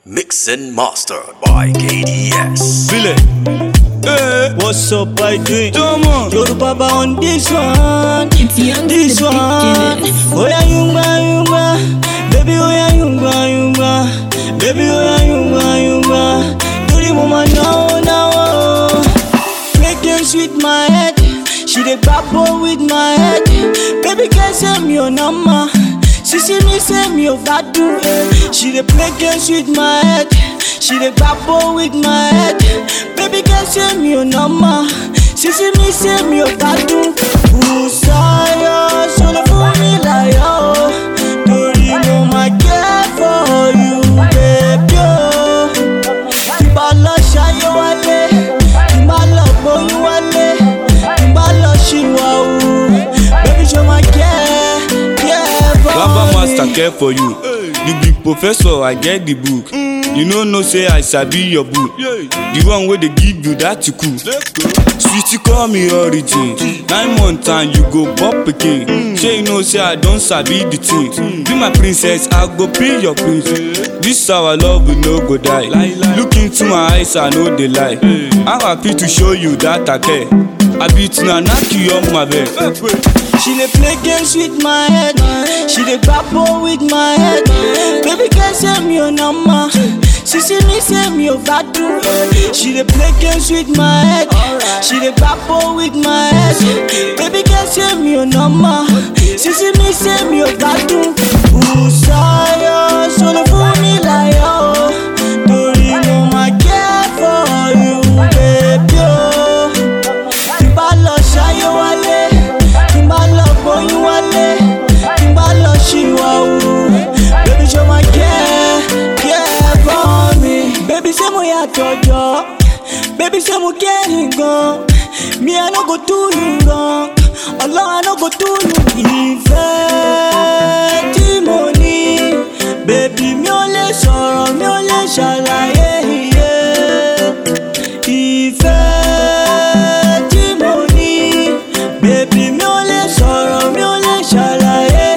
Mix and master by KDS. Feel it. Hey. What's up, I doing? Yoruba Baba on this one. It's young This one. Oh yeah, yumba. Baby, oh yeah, yumba. Baby, oh yeah, yumba. Do the woman now. Making sweet my head. She the bubble with my head. Baby, can't say me your number. She see me say me overdo. She the play games with my head. She the bubble with my head. Baby, can't say me your number. She see me say me overdo. Usaya, so the fool me like yo. Don't you know my care for you, baby? Timbala shayo wale, timbala boy wale, timbala shiwa. Baby, show my care. Lamba master care for you. You be professor, I get the book. You know say I sabi your book. The one where they give you that you cool. Sweetie call me origin. 9 months and you go pop again. Say you know say I don't sabi the thing. Be my princess, I go be your prince. This our love will no go die. Look into my eyes, I know they lie. I'm happy to show you that I care. I beat na knock you off my bed. She dey play games with my head. She dey bubble with my head. Baby, can't say me your number. She see me say me overdo. She dey play games with my head. She dey bubble with my head. Baby, can't say me your number. She see me say me overdo. Usaya, so the fool me like yo. Don't you know my care for you, baby? Timbala shayo wale, timbala boy wale, timbala shiwa. Baby, show my care for me. Baby, say mo ya tojo. Baby, say mo caring gone. Me I no go do you wrong. Allah I no go do you. Ìfẹ́ tí mo ní, baby mi ò lè sọ̀rọ̀, mi ò lè ṣàlàyé. Ìfẹ́ tí mo ní, baby mi ò lè sọ̀rọ̀, mi ò lè ṣàlàyé.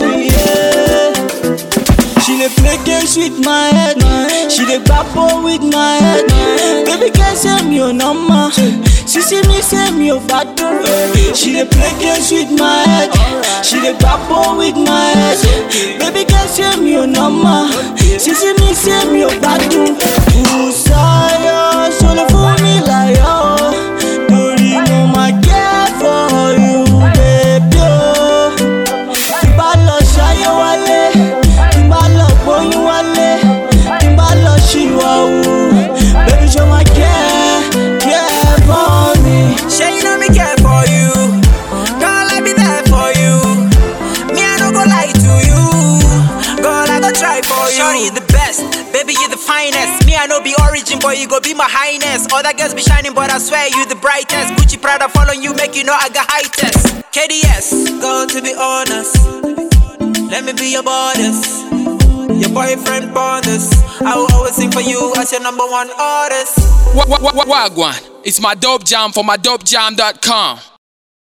She dey play games with my head. She dey bubble with my head. Baby, can't say me your number. She see me say me overdo. She dey play games with my head. She dey bubble with my head. Baby, can't say me your number. She see me say me overdo. Usaya, so the fool me like yo. Don't you know my care for you, baby? Timbala shayo wale, timbala boy wale, timbala shiwa. Baby, show my care for me. Shay, you know me care for you. Girl, I be there for you. Me, I don't go lie to you. Girl, I go try for you. Shorty, you the best. Baby, you the finest. Me, I know be origin, boy, you go be my highness. Other girls be shining, but I swear you the brightest. Gucci Prada follow you, make you know I got high test. KDS, girl, to be honest, let me be your borders. Your boyfriend bonus. I will always sing for you as your number one artist. Wagwan, it's my dope jam for my dopejam.com.